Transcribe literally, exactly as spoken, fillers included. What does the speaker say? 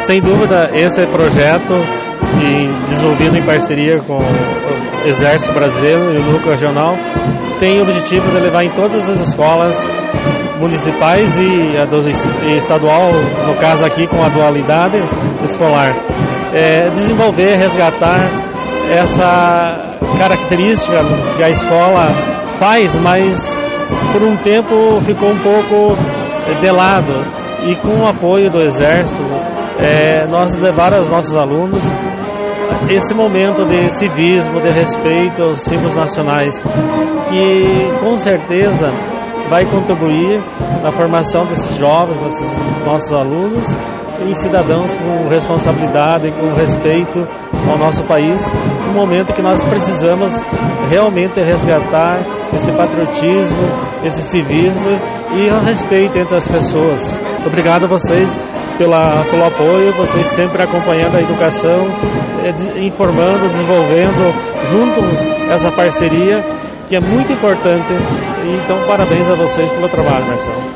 sem dúvida, esse projeto, e desenvolvido em parceria com o Exército Brasileiro e o Núcleo Regional, tem o objetivo de levar em todas as escolas municipais e a do e estadual, no caso aqui com a dualidade escolar, é, desenvolver, resgatar essa característica que a escola faz, mas por um tempo ficou um pouco de lado, e com o apoio do Exército, é, nós levar aos nossos alunos esse momento de civismo, de respeito aos símbolos nacionais, que com certeza vai contribuir na formação desses jovens, desses nossos alunos, em cidadãos com responsabilidade, com respeito ao nosso país, no momento que nós precisamos realmente resgatar esse patriotismo, esse civismo e o respeito entre as pessoas. Obrigado a vocês pela, pelo apoio, vocês sempre acompanhando a educação, informando, desenvolvendo junto essa parceria, que é muito importante. Então, parabéns a vocês pelo trabalho, Marcelo.